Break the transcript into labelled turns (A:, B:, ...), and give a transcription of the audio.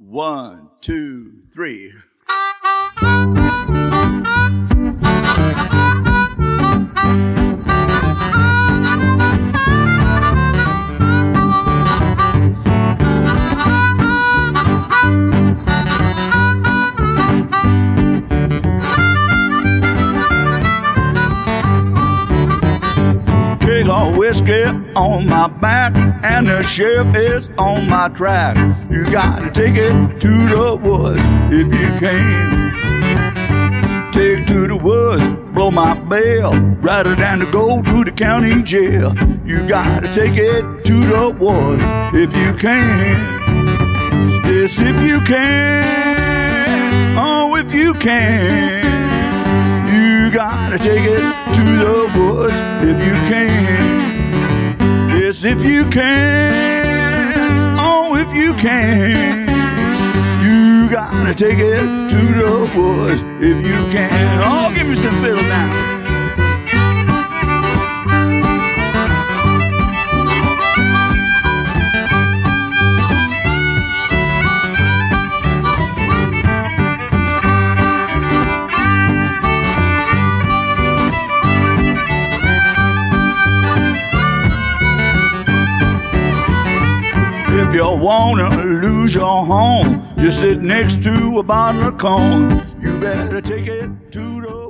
A: 1, 2, 3. Keg of whiskey on my back, and the sheriff is on my track. You gotta take it to the woods if you can. Take it to the woods, blow my bell, rather than to go to the county jail. You gotta take it to the woods if you can. Yes, if you can. Oh, if you can. You gotta take it to the woods if you can. Yes, if you can. Oh, if you can. You gotta take it to the woods if you can. Oh, give me some fiddle now. If you wanna lose your home, you sit next to a bottle of corn. You better take it to the